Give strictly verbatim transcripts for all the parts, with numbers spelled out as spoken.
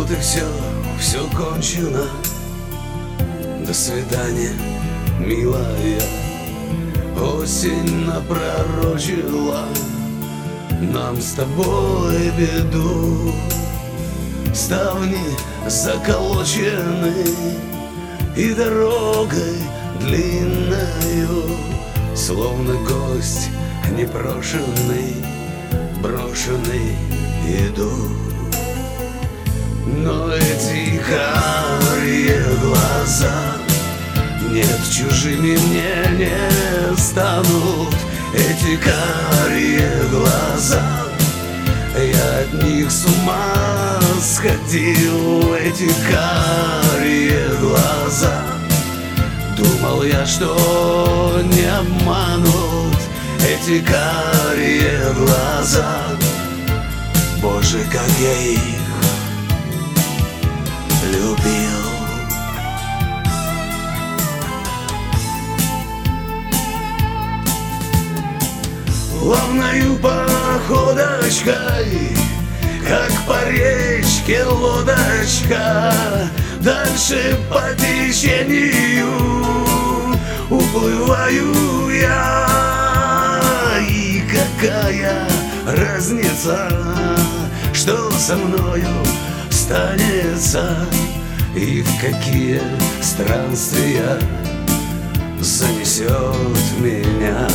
Вот и все, все кончено. До свидания, милая. Осень напророчила нам с тобой беду. Ставни заколочены и дорогой длинною, словно гость непрошенный, брошенный иду. Но эти карие глаза нет, чужими мне не станут. Эти карие глаза, я от них с ума сходил. Эти карие глаза, думал я, что не обманут. Эти карие глаза, Боже, как я их любил. Плавною походочкой, как по речке лодочка, дальше по течению уплываю я. И какая разница, что со мною станется, и в какие странствия занесет меня.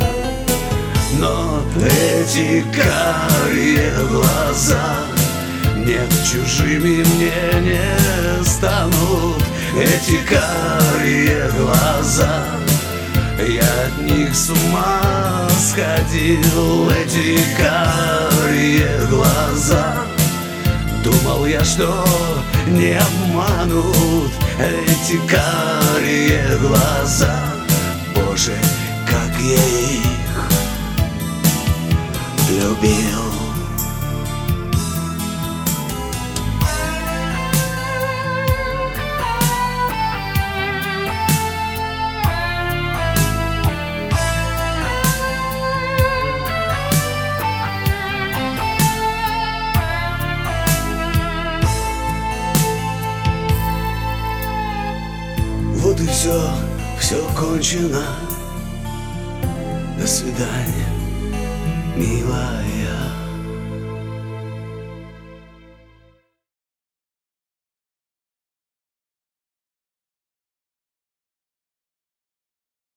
Но эти карие глаза нет, чужими мне не станут. Эти карие глаза, я от них с ума сходил. Эти карие глаза, думал я, что не обманут. Эти карие глаза, Боже, как я их любил. Вот и все, все кончено. До свидания, милая.